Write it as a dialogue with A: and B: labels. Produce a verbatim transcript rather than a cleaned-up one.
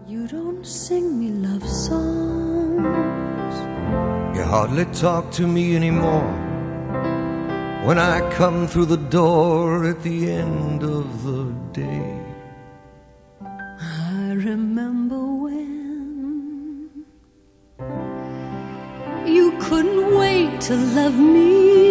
A: You don't sing me love songs.
B: You hardly talk to me anymore when I come through the door at the end of the day.
A: I remember when you couldn't wait to love me.